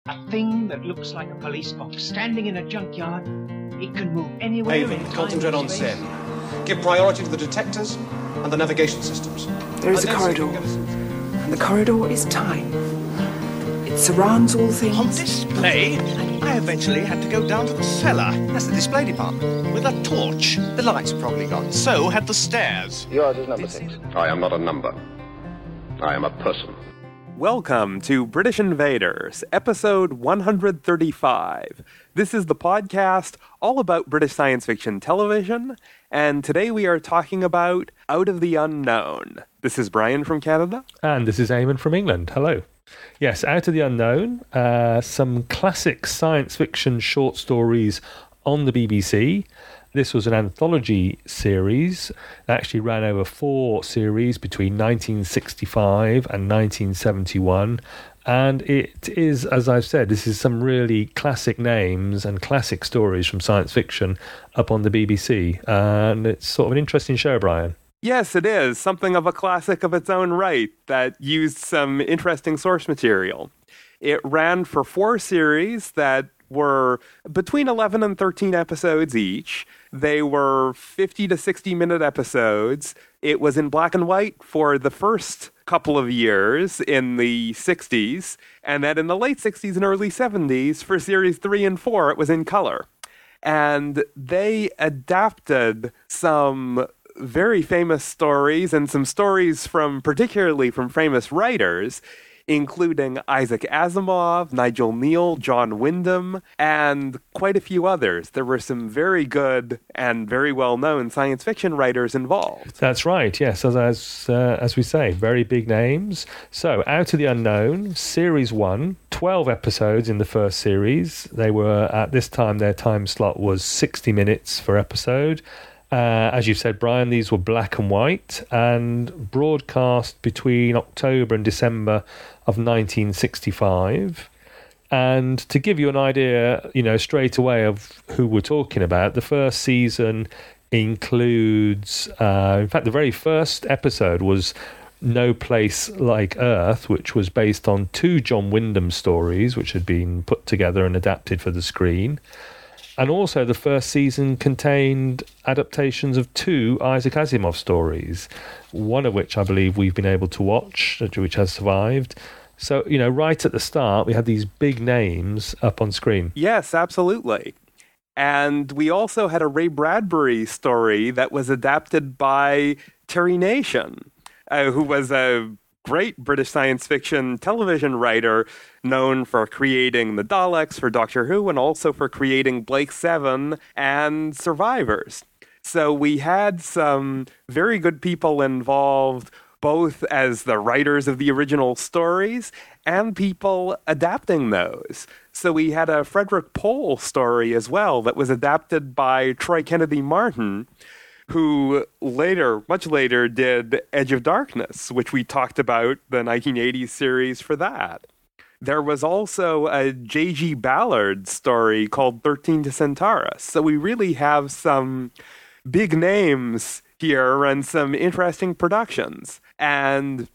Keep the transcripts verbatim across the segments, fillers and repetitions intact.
A thing that looks like a police box standing in a junkyard. It can move anywhere. Haven, concentrate on Sen. Give priority to the detectors and the navigation systems. There is a corridor, and the corridor is time. It surrounds all things. On display, I eventually had to go down to the cellar. That's the display department. With a torch. The lights have probably gone. So had the stairs. Yours is number six. I am not a number. I am a person. Welcome to British Invaders, episode one hundred thirty-five. This is the podcast all about British science fiction television, and today we are talking about Out of the Unknown. This is Brian from Canada. And this is Eamon from England. Hello. Yes, Out of the Unknown, uh, some classic science fiction short stories on the B B C. This was an anthology series that actually ran over four series between nineteen sixty-five and nineteen seventy-one. And it is, as I've said, this is some really classic names and classic stories from science fiction up on the B B C. And it's sort of an interesting show, Brian. Yes, it is. Something of a classic of its own right that used some interesting source material. It ran for four series that were between eleven and thirteen episodes each. They were fifty to sixty minute episodes. It was in black and white for the first couple of years in the sixties, and then in the late sixties and early seventies for series three and four, it was in color. And they adapted some very famous stories and some stories from, particularly from famous writers, including Isaac Asimov, Nigel Kneale, John Wyndham, and quite a few others. There were some very good and very well-known science fiction writers involved. That's right, yes, as as, uh, as we say, very big names. So, Out of the Unknown, Series one, twelve episodes in the first series. They were, at this time, their time slot was sixty minutes per episode. Uh, as you said, Brian, these were black and white and broadcast between October and December of nineteen sixty-five. And to give you an idea, you know, straight away of who we're talking about, the first season includes, uh, in fact, the very first episode was No Place Like Earth, which was based on two John Wyndham stories, which had been put together and adapted for the screen. And also the first season contained adaptations of two Isaac Asimov stories, one of which I believe we've been able to watch, which has survived. So, you know, right at the start, we had these big names up on screen. Yes, absolutely. And we also had a Ray Bradbury story that was adapted by Terry Nation, uh, who was a great British science fiction television writer known for creating the Daleks for Doctor Who and also for creating Blake Seven and Survivors. So we had some very good people involved, both as the writers of the original stories and people adapting those. So we had a Frederick Pohl story as well that was adapted by Troy Kennedy Martin, who later, much later, did Edge of Darkness, which we talked about, the nineteen eighties series for that. There was also a J G Ballard story called thirteen to Centaurus. So we really have some big names here and some interesting productions. And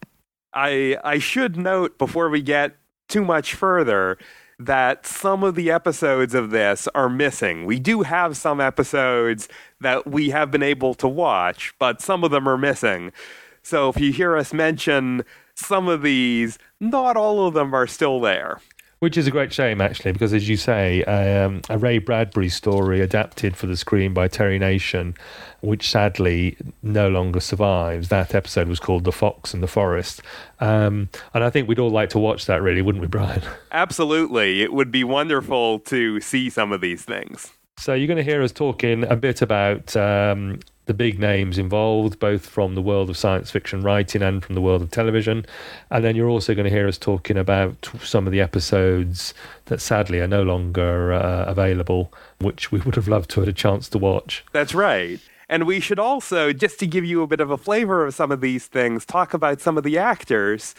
I I should note before we get too much further that some of the episodes of this are missing. We do have some episodes that we have been able to watch, but some of them are missing. So if you hear us mention some of these, not all of them are still there. Which is a great shame, actually, because as you say, um, a Ray Bradbury story adapted for the screen by Terry Nation, which sadly no longer survives. That episode was called The Fox and the Forest. Um, and I think we'd all like to watch that, really, wouldn't we, Brian? Absolutely. It would be wonderful to see some of these things. So you're going to hear us talking a bit about um, the big names involved, both from the world of science fiction writing and from the world of television. And then you're also going to hear us talking about some of the episodes that sadly are no longer uh, available, which we would have loved to have had a chance to watch. That's right. And we should also, just to give you a bit of a flavor of some of these things, talk about some of the actors,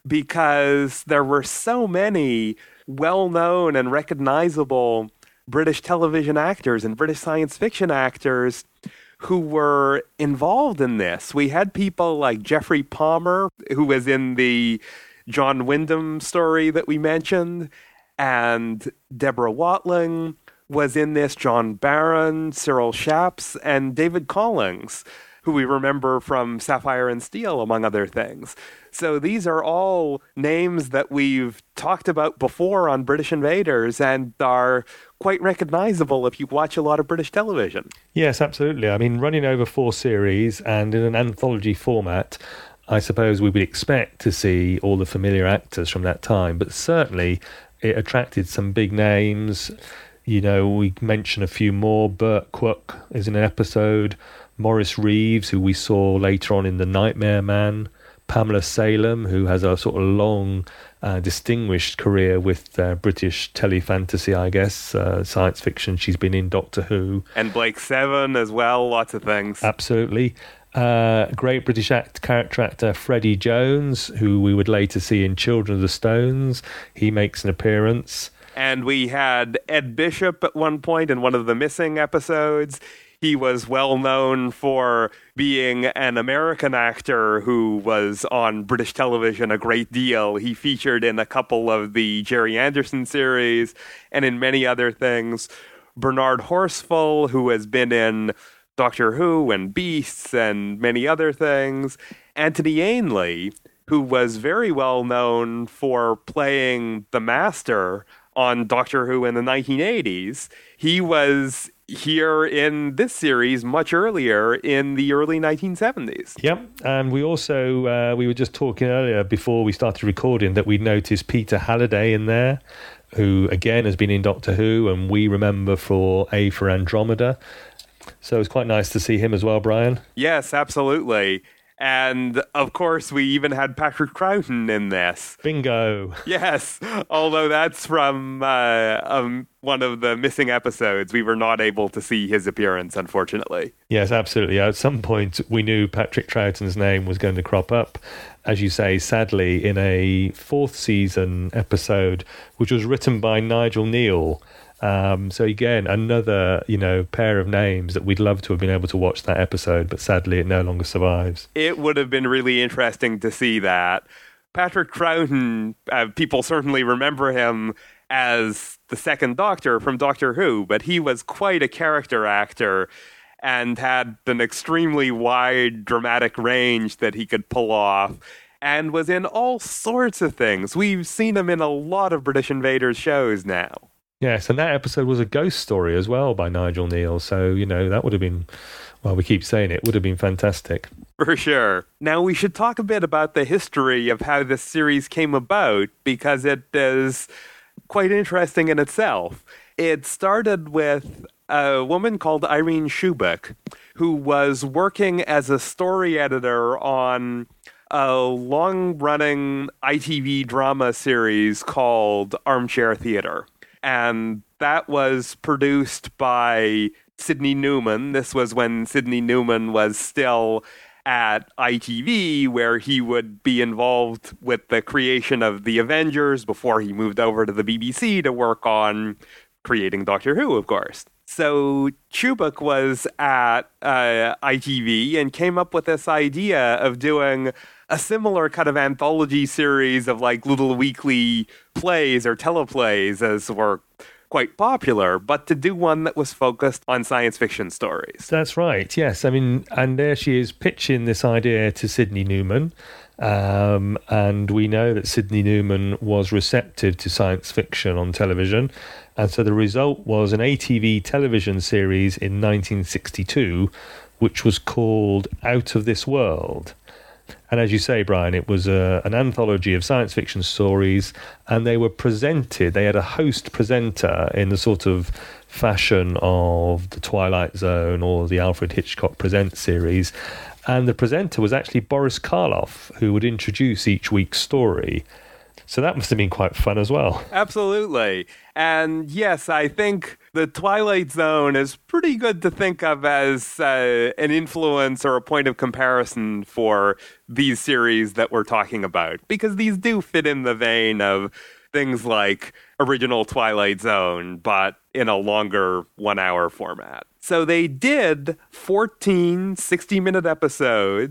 because there were so many well-known and recognizable British television actors and British science fiction actors who were involved in this. We had people like Jeffrey Palmer, who was in the John Wyndham story that we mentioned, and Deborah Watling was in this, John Barron, Cyril Shaps, and David Collings, who we remember from Sapphire and Steel, among other things. So these are all names that we've talked about before on British Invaders and are quite recognizable if you watch a lot of British television. Yes, absolutely. I mean, running over four series and in an anthology format, I suppose we would expect to see all the familiar actors from that time, but certainly it attracted some big names. You know, we mention a few more. Burt Cook is in an episode. Maurice Reeves, who we saw later on in The Nightmare Man. Pamela Salem, who has a sort of long, uh, distinguished career with uh, British telefantasy, I guess, uh, science fiction. She's been in Doctor Who. And Blake Seven as well, lots of things. Absolutely. Uh, great British act, character actor Freddie Jones, who we would later see in Children of the Stones. He makes an appearance. And we had Ed Bishop at one point in one of the missing episodes. He was well known for being an American actor who was on British television a great deal. He featured in a couple of the Jerry Anderson series and in many other things. Bernard Horsfall, who has been in Doctor Who and Beasts and many other things. Anthony Ainley, who was very well known for playing the Master on Doctor Who in the nineteen eighties. He was here in this series much earlier in the early nineteen seventies. Yep, and we also, uh, we were just talking earlier before we started recording that we noticed Peter Halliday in there, who again has been in Doctor Who, and we remember for A for Andromeda. So it's quite nice to see him as well, Brian. Yes, absolutely. And, of course, we even had Patrick Troughton in this. Bingo. Yes, although that's from uh, um, one of the missing episodes. We were not able to see his appearance, unfortunately. Yes, absolutely. At some point, we knew Patrick Troughton's name was going to crop up, as you say, sadly, in a fourth season episode, which was written by Nigel Neal. Um, so again, another, you know, pair of names that we'd love to have been able to watch that episode, but sadly it no longer survives. It would have been really interesting to see that. Patrick Troughton, uh, people certainly remember him as the second Doctor from Doctor Who, but he was quite a character actor and had an extremely wide dramatic range that he could pull off, and was in all sorts of things. We've seen him in a lot of British Invaders shows now. Yes, and that episode was a ghost story as well by Nigel Neal. So, you know, that would have been, well, we keep saying it, would have been fantastic. For sure. Now, we should talk a bit about the history of how this series came about, because it is quite interesting in itself. It started with a woman called Irene Shubik, who was working as a story editor on a long-running I T V drama series called Armchair Theatre. And that was produced by Sidney Newman. This was when Sidney Newman was still at I T V, where he would be involved with the creation of The Avengers before he moved over to the B B C to work on creating Doctor Who, of course. So Chubbuck was at uh, I T V and came up with this idea of doing a similar kind of anthology series of like little weekly plays or teleplays, as were quite popular, but to do one that was focused on science fiction stories. That's right, yes. I mean, and there she is pitching this idea to Sidney Newman. Um, and we know that Sidney Newman was receptive to science fiction on television. And so the result was an A T V television series in nineteen sixty-two, which was called Out of This World. And as you say, Brian, it was a, an anthology of science fiction stories, and they were presented, they had a host presenter in the sort of fashion of The Twilight Zone or the Alfred Hitchcock Presents series. And the presenter was actually Boris Karloff, who would introduce each week's story. So that must have been quite fun as well. Absolutely. And yes, I think The Twilight Zone is pretty good to think of as uh, an influence or a point of comparison for these series that we're talking about, because these do fit in the vein of things like original Twilight Zone, but in a longer one-hour format. So they did fourteen sixty-minute episodes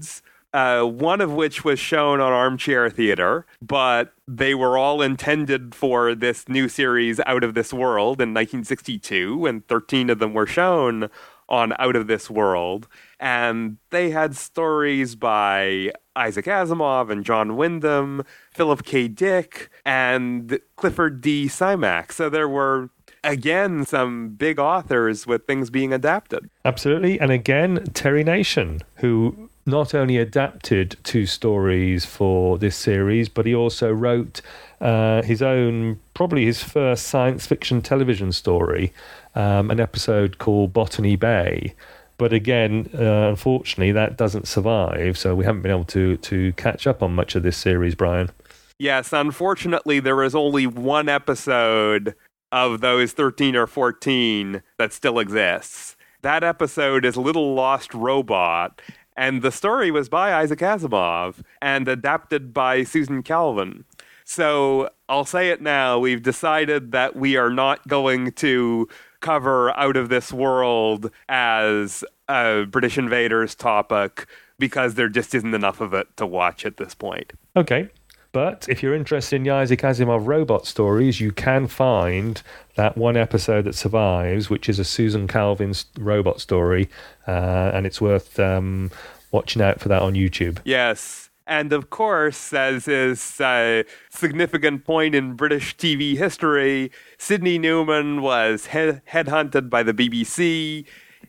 uh, one of which was shown on Armchair Theater, but they were all intended for this new series Out of This World in nineteen sixty-two, and thirteen of them were shown on Out of This World. And they had stories by Isaac Asimov and John Wyndham, Philip K. Dick, and Clifford D. Simak. So there were, again, some big authors with things being adapted. Absolutely. And again, Terry Nation, who not only adapted two stories for this series, but he also wrote uh, his own, probably his first science fiction television story, um, an episode called Botany Bay. But again, uh, unfortunately, that doesn't survive, so we haven't been able to to catch up on much of this series, Brian. Yes, unfortunately, there is only one episode of those thirteen or fourteen that still exists. That episode is Little Lost Robot, and the story was by Isaac Asimov and adapted by Susan Calvin. So I'll say it now, we've decided that we are not going to cover Out of This World as a British Invaders topic because there just isn't enough of it to watch at this point. Okay. But if you're interested in the Isaac Asimov robot stories, you can find that one episode that survives, which is a Susan Calvin robot story, uh, and it's worth um, watching out for that on YouTube. Yes. And of course, as is a significant point in British T V history, Sidney Newman was head- headhunted by the B B C.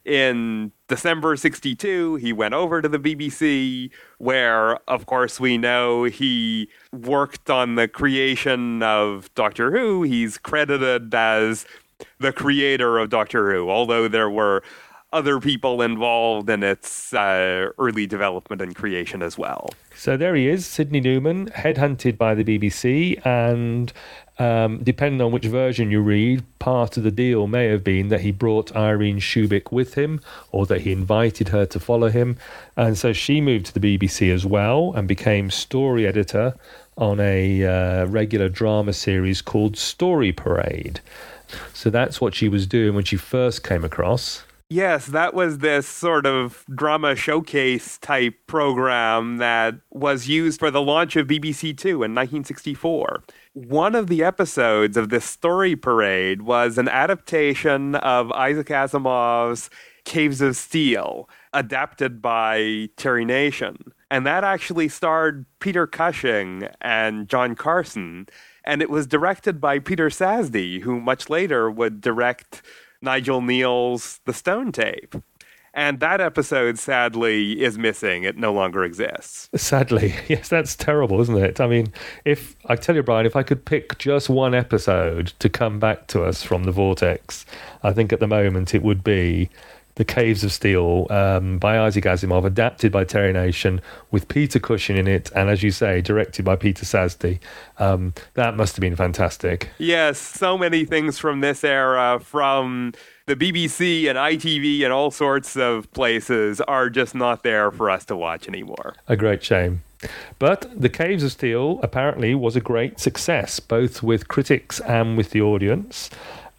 In December sixty-two, he went over to the B B C, where, of course, we know he worked on the creation of Doctor Who. He's credited as the creator of Doctor Who, although there were other people involved in its uh, early development and creation as well. So there he is, Sidney Newman, headhunted by the B B C, and um, depending on which version you read, part of the deal may have been that he brought Irene Shubik with him, or that he invited her to follow him. And so she moved to the B B C as well and became story editor on a uh, regular drama series called Story Parade. So that's what she was doing when she first came across. Yes, that was this sort of drama showcase type program that was used for the launch of B B C Two in nineteen sixty-four. One of the episodes of this Story Parade was an adaptation of Isaac Asimov's Caves of Steel, adapted by Terry Nation. And that actually starred Peter Cushing and John Carson, and it was directed by Peter Sasdy, who much later would direct Nigel Neal's The Stone Tape. And that episode, sadly, is missing. It no longer exists. Sadly. Yes, that's terrible, isn't it? I mean, if I tell you, Brian, if I could pick just one episode to come back to us from the Vortex, I think at the moment it would be The Caves of Steel um, by Isaac Asimov, adapted by Terry Nation, with Peter Cushing in it, and as you say, directed by Peter Sasdy. Um, that must have been fantastic. Yes, so many things from this era, from the B B C and I T V and all sorts of places, are just not there for us to watch anymore. A great shame. But The Caves of Steel apparently was a great success, both with critics and with the audience.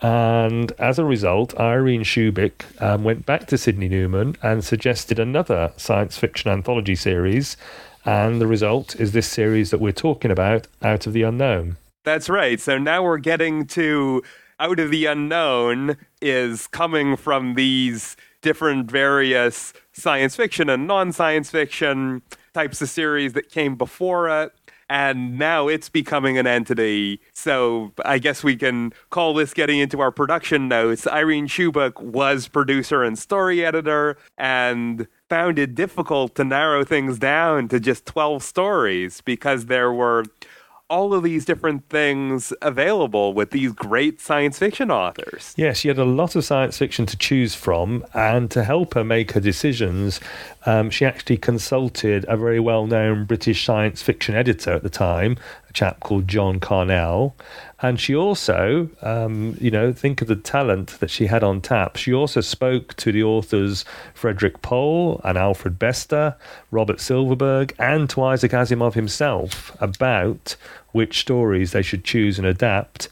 And as a result, Irene Shubik um, went back to Sidney Newman and suggested another science fiction anthology series. And the result is this series that we're talking about, Out of the Unknown. That's right. So now we're getting to Out of the Unknown is coming from these different various science fiction and non-science fiction types of series that came before it. And now it's becoming an entity. So I guess we can call this getting into our production notes. Irene Shubik was producer and story editor and found it difficult to narrow things down to just twelve stories because there were all of these different things available with these great science fiction authors. Yes, she had a lot of science fiction to choose from, and to help her make her decisions, um, she actually consulted a very well-known British science fiction editor at the time, a chap called John Carnell. And she also, um, you know, think of the talent that she had on tap. She also spoke to the authors Frederick Pohl and Alfred Bester, Robert Silverberg, and to Isaac Asimov himself about which stories they should choose and adapt.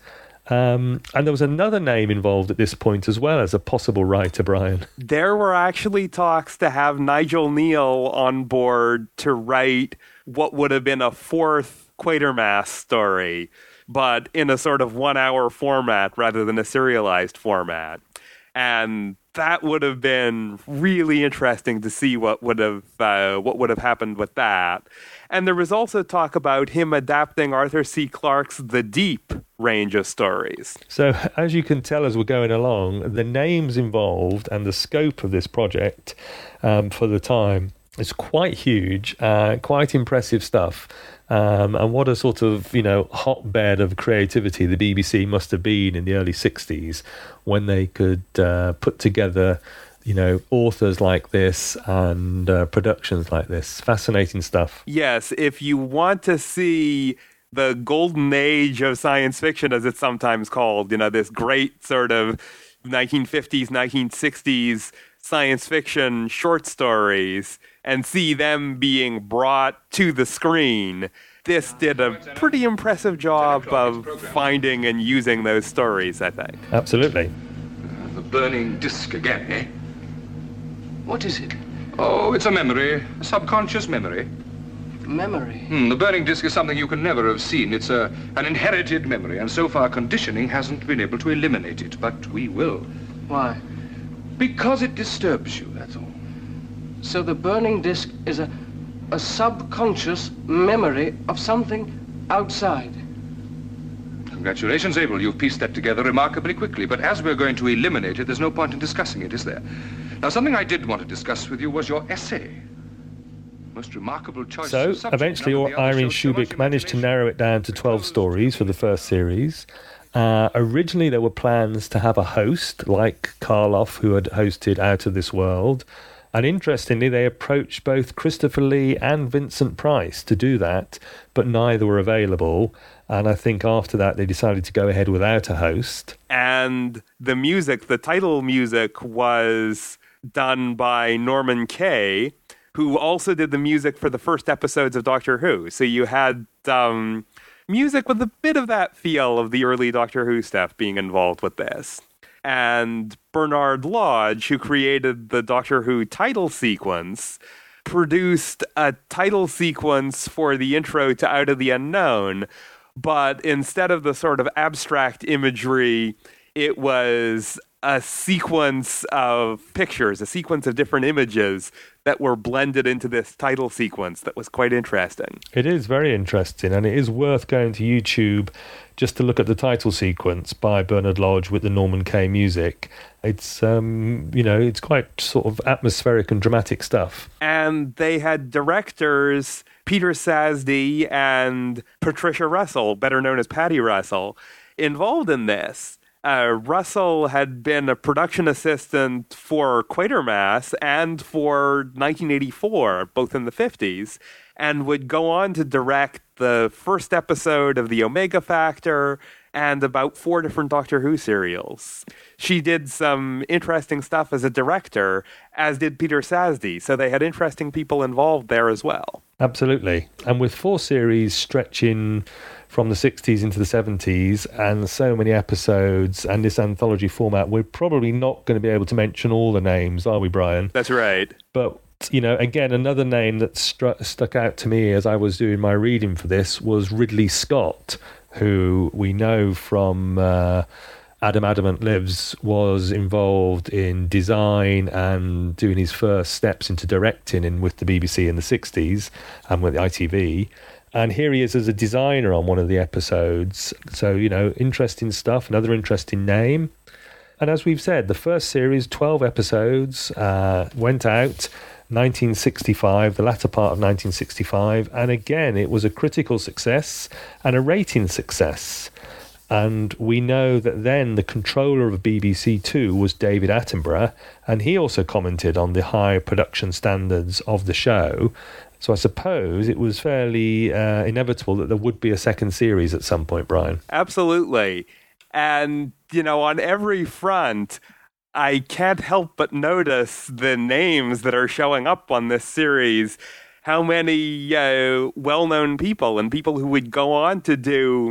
Um, and there was another name involved at this point as well as a possible writer, Brian. There were actually talks to have Nigel Neal on board to write what would have been a fourth Quatermass story, but in a sort of one-hour format rather than a serialized format. And that would have been really interesting to see what would have uh, what would have happened with that. And there was also talk about him adapting Arthur C. Clarke's The Deep range of stories. So, as you can tell as we're going along, the names involved and the scope of this project um, for the time is quite huge, uh, quite impressive stuff. Um, and what a sort of, you know, hotbed of creativity the B B C must have been in the early sixties when they could uh, put together, you know, authors like this and uh, productions like this. Fascinating stuff. Yes, if you want to see the golden age of science fiction, as it's sometimes called, you know, this great sort of nineteen fifties, nineteen sixties science fiction short stories, and see them being brought to the screen, this did a pretty impressive job of finding and using those stories, I think. Absolutely. Uh, the burning disc again, eh? What is it? Oh, it's a memory, a subconscious memory. Memory? Hmm, the burning disc is something you can never have seen. It's a, an inherited memory, and so far conditioning hasn't been able to eliminate it, but we will. Why? Because it disturbs you, that's all. So the burning disc is a, a subconscious memory of something outside. Congratulations, Abel. You've pieced that together remarkably quickly. But as we're going to eliminate it, there's no point in discussing it, is there? Now, something I did want to discuss with you was your essay. Most remarkable choice So, of subject. eventually, None of the others Irene showed so much Shubik managed to imagination. narrow it down to twelve stories for the first series. Uh, originally, there were plans to have a host like Karloff, who had hosted Out of This World. And interestingly, they approached both Christopher Lee and Vincent Price to do that, but neither were available. And I think after that, they decided to go ahead without a host. And the music, the title music, was done by Norman Kay, who also did the music for the first episodes of Doctor Who. So you had um, music with a bit of that feel of the early Doctor Who stuff being involved with this. And Bernard Lodge, who created the Doctor Who title sequence, produced a title sequence for the intro to Out of the Unknown, but instead of the sort of abstract imagery, it was a sequence of pictures, a sequence of different images that were blended into this title sequence that was quite interesting. It is very interesting, and it is worth going to YouTube just to look at the title sequence by Bernard Lodge with the Norman Kay music. It's, um, you know, it's quite sort of atmospheric and dramatic stuff. And they had directors Peter Sasdy and Patricia Russell, better known as Patty Russell, involved in this. Uh, Russell had been a production assistant for Quatermass and for nineteen eighty-four, both in the fifties, and would go on to direct the first episode of The Omega Factor and about four different Doctor Who serials. She did some interesting stuff as a director, as did Peter Sasdy, so they had interesting people involved there as well. Absolutely. And with four series stretching from the sixties into the seventies and so many episodes and this anthology format, we're probably not going to be able to mention all the names, are we, Brian? That's right. But, you know, again, another name that stru- stuck out to me as I was doing my reading for this was Ridley Scott, who we know from uh, Adam Adamant Lives was involved in design and doing his first steps into directing in with the B B C in the sixties and with the I T V. And here he is as a designer on one of the episodes. So, you know, interesting stuff, another interesting name. And as we've said, the first series, twelve episodes, uh, went out nineteen sixty-five, the latter part of nineteen sixty-five. And again, it was a critical success and a rating success. And we know that then the controller of B B C Two was David Attenborough, and he also commented on the high production standards of the show. So I suppose it was fairly uh, inevitable that there would be a second series at some point, Brian. Absolutely. And, you know, on every front, I can't help but notice the names that are showing up on this series. How many uh, well-known people and people who would go on to do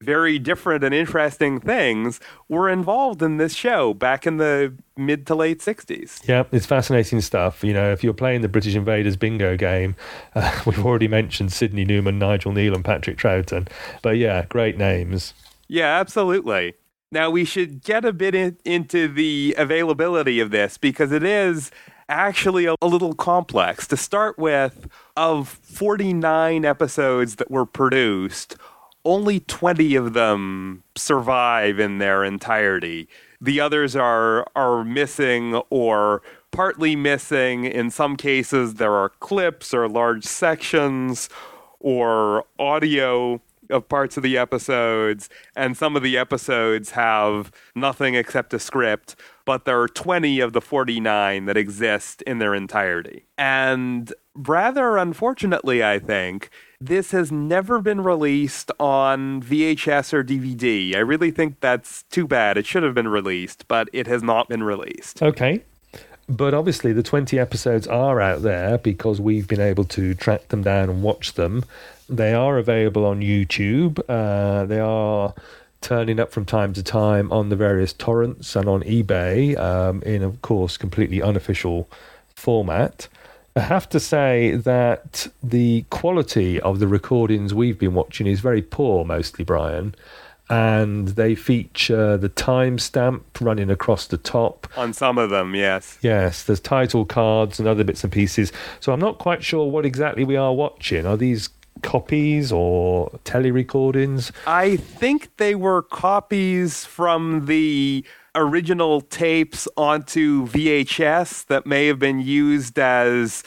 very different and interesting things were involved in this show back in the mid to late sixties. Yeah, it's fascinating stuff. You know, if you're playing the British Invaders bingo game, uh, we've already mentioned Sidney Newman, Nigel Neal and Patrick Troughton. But yeah, great names. Yeah, absolutely. Now, we should get a bit in, into the availability of this because it is actually a, a little complex. To start with, of forty-nine episodes that were produced, only twenty of them survive in their entirety. The others are are missing or partly missing. In some cases, there are clips or large sections or audio of parts of the episodes, and some of the episodes have nothing except a script, but there are twenty of the forty-nine that exist in their entirety. And rather unfortunately, I think, this has never been released on V H S or D V D. I really think that's too bad. It should have been released, but it has not been released. Okay. But obviously the twenty episodes are out there because we've been able to track them down and watch them. They are available on YouTube. Uh, they are turning up from time to time on the various torrents and on eBay um, in, of course, completely unofficial format. I have to say that the quality of the recordings we've been watching is very poor, mostly, Brian. And they feature the timestamp running across the top. On some of them, yes. Yes, there's title cards and other bits and pieces. So I'm not quite sure what exactly we are watching. Are these copies or tele-recordings? I think they were copies from the original tapes onto V H S that may have been used as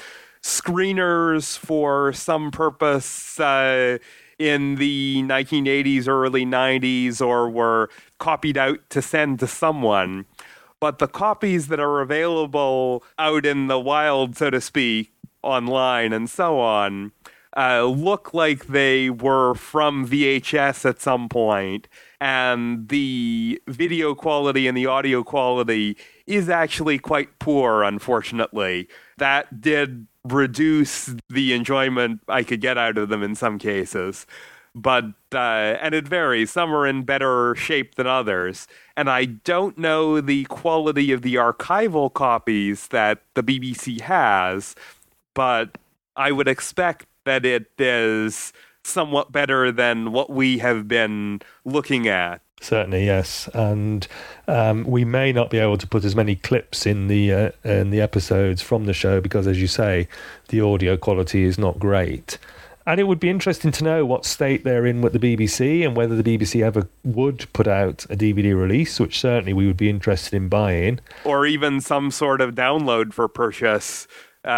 screeners for some purpose uh, in the nineteen eighties or early nineties, or were copied out to send to someone. But the copies that are available out in the wild, so to speak, online and so on, uh, look like they were from V H S at some point. And the video quality and the audio quality is actually quite poor, unfortunately. That did reduce the enjoyment I could get out of them in some cases. But, uh, and it varies. Some are in better shape than others. And I don't know the quality of the archival copies that the B B C has, but I would expect that it is somewhat better than what we have been looking at. Certainly, yes. And um, we may not be able to put as many clips in the uh, in the episodes from the show because, as you say, the audio quality is not great. And it would be interesting to know what state they're in with the B B C and whether the B B C ever would put out a D V D release, which certainly we would be interested in buying. Or even some sort of download for purchase,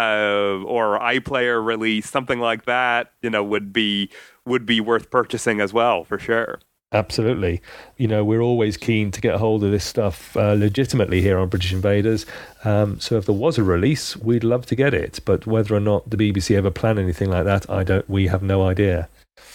uh, or iPlayer release, something like that, you know, would be would be worth purchasing as well, for sure. Absolutely. You know, we're always keen to get a hold of this stuff uh, legitimately here on British Invaders. Um, so if there was a release, we'd love to get it. But whether or not the B B C ever plan anything like that, I don't. We have no idea.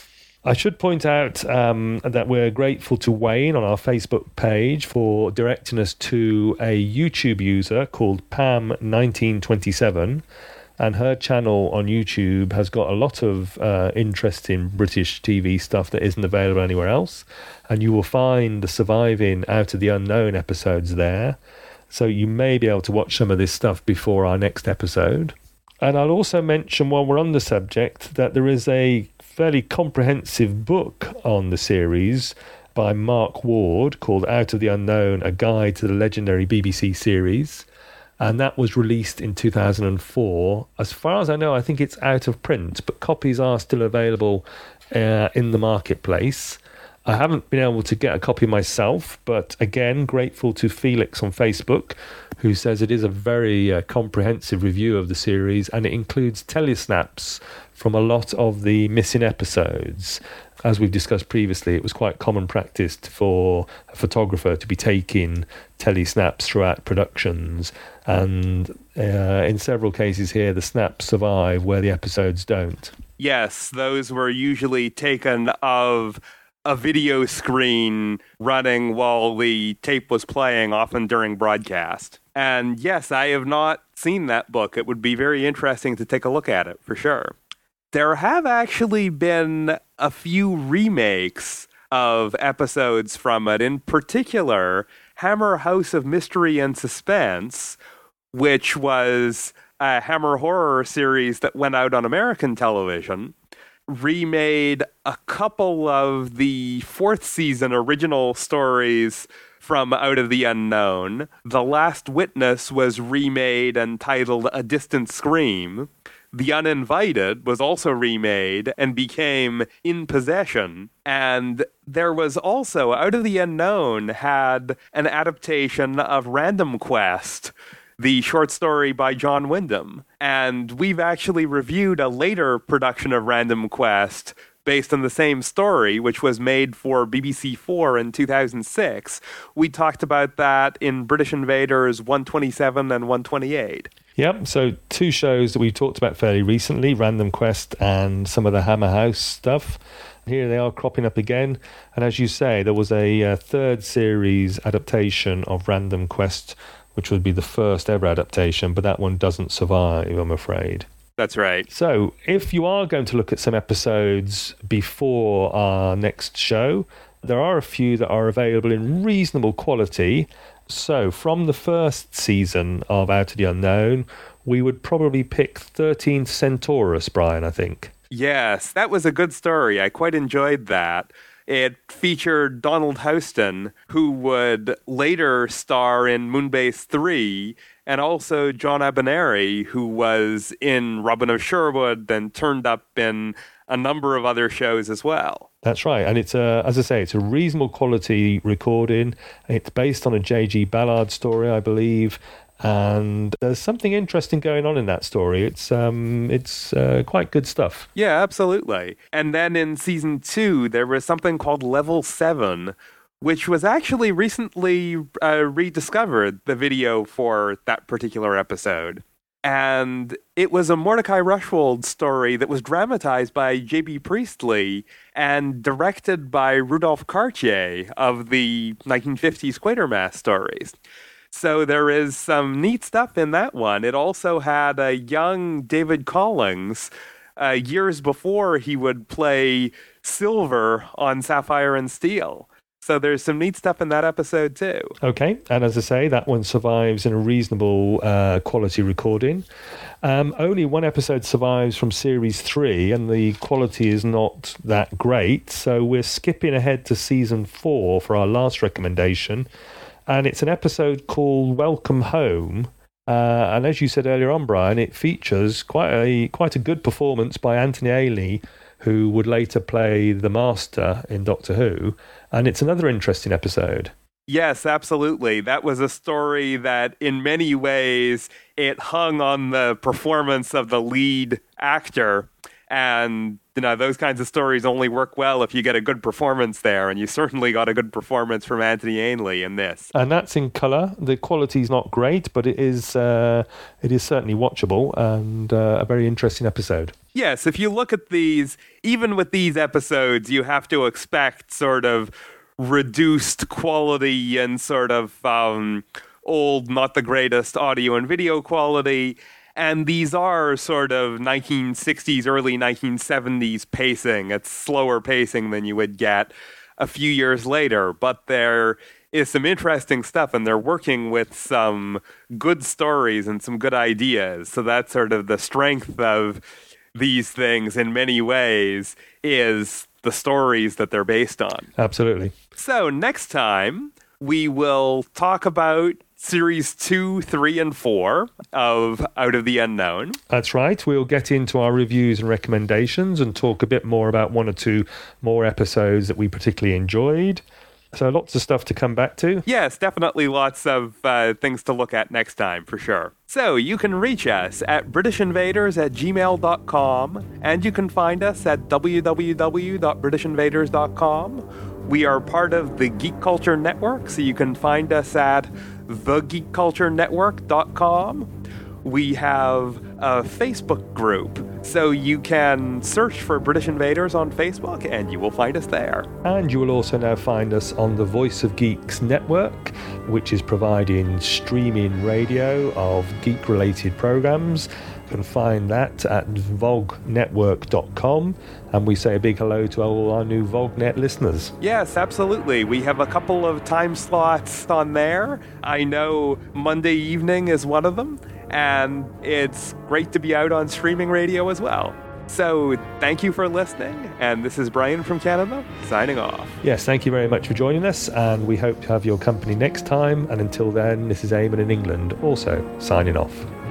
I should point out um, that we're grateful to Wayne on our Facebook page for directing us to a YouTube user called Pam nineteen twenty-seven. And her channel on YouTube has got a lot of uh, interesting British T V stuff that isn't available anywhere else. And you will find the surviving Out of the Unknown episodes there. So you may be able to watch some of this stuff before our next episode. And I'll also mention, while we're on the subject, that there is a fairly comprehensive book on the series by Mark Ward called Out of the Unknown, A Guide to the Legendary B B C Series. And that was released in two thousand four. As far as I know, I think it's out of print, but copies are still available uh, in the marketplace. I haven't been able to get a copy myself, but again, grateful to Felix on Facebook, who says it is a very uh, comprehensive review of the series, and it includes telesnaps from a lot of the missing episodes. As we've discussed previously, it was quite common practice for a photographer to be taking telesnaps throughout productions, and uh, in several cases here, the snaps survive where the episodes don't. Yes, those were usually taken of a video screen running while the tape was playing, often during broadcast. And yes, I have not seen that book. It would be very interesting to take a look at it, for sure. There have actually been a few remakes of episodes from it, in particular Hammer House of Mystery and Suspense, which was a Hammer horror series that went out on American television, remade a couple of the fourth season original stories from Out of the Unknown. The Last Witness was remade and titled A Distant Scream. The Uninvited was also remade and became In Possession. And there was also, Out of the Unknown had an adaptation of Random Quest, the short story by John Wyndham. And we've actually reviewed a later production of Random Quest based on the same story, which was made for B B C four in two thousand six. We talked about that in British Invaders one twenty-seven and one twenty-eight. Yep, so two shows that we talked about fairly recently, Random Quest and some of the Hammer House stuff. Here they are cropping up again. And as you say, there was a uh, third series adaptation of Random Quest, which would be the first ever adaptation, but that one doesn't survive, I'm afraid. That's right. So if you are going to look at some episodes before our next show, there are a few that are available in reasonable quality. So from the first season of Out of the Unknown, we would probably pick thirteenth Centaurus, Brian, I think. Yes, that was a good story. I quite enjoyed that. It featured Donald Houston, who would later star in Moonbase three, and also John Abineri, who was in Robin of Sherwood and turned up in a number of other shows as well. That's right, and it's a, as I say, it's a reasonable quality recording. It's based on a J G Ballard story, I believe, and there's something interesting going on in that story. It's um, it's uh, quite good stuff. Yeah, absolutely. And then in season two, there was something called Level seven, which was actually recently uh, rediscovered, the video for that particular episode. And it was a Mordecai Rushwold story that was dramatized by J B Priestley and directed by Rudolph Cartier of the nineteen fifties Quatermass stories. So there is some neat stuff in that one. It also had a young David Collings, uh, years before he would play Silver on Sapphire and Steel. So there's some neat stuff in that episode too. Okay, and as I say, that one survives in a reasonable uh, quality recording. Um, only one episode survives from series three, and the quality is not that great. So we're skipping ahead to season four for our last recommendation. And it's an episode called Welcome Home. Uh, and as you said earlier on, Brian, it features quite a quite a good performance by Anthony Ailey, who would later play the Master in Doctor Who. And it's another interesting episode. Yes, absolutely. That was a story that in many ways it hung on the performance of the lead actor. And, you know, those kinds of stories only work well if you get a good performance there. And you certainly got a good performance from Anthony Ainley in this. And that's in colour. The quality's not great, but it is uh, it is certainly watchable and uh, a very interesting episode. Yes, if you look at these, even with these episodes, you have to expect sort of reduced quality and sort of um, old, not the greatest audio and video quality. And these are sort of nineteen sixties, early nineteen seventies pacing. It's slower pacing than you would get a few years later. But there is some interesting stuff, and they're working with some good stories and some good ideas. So that's sort of the strength of these things in many ways, is the stories that they're based on. Absolutely. So next time, we will talk about Series two, three, and four of Out of the Unknown. That's right. We'll get into our reviews and recommendations and talk a bit more about one or two more episodes that we particularly enjoyed. So lots of stuff to come back to. Yes, definitely lots of uh, things to look at next time, for sure. So you can reach us at british invaders at gmail dot com, and you can find us at w w w dot british invaders dot com. We are part of the Geek Culture Network, so you can find us at the geek culture network dot com. We have a Facebook group So you can search for British Invaders on Facebook and you will find us there. And you will also now find us on the Voice of Geeks network, which is providing streaming radio of geek-related programs. You can find that at vog network dot com, and we say a big hello to all our new VogNet listeners. Yes, absolutely. We have a couple of time slots on there. I know Monday evening is one of them, and it's great to be out on streaming radio as well. So thank you for listening, and this is Brian from Canada, signing off. Yes, thank you very much for joining us, and we hope to have your company next time, and until then, this is Eamon in England, also signing off.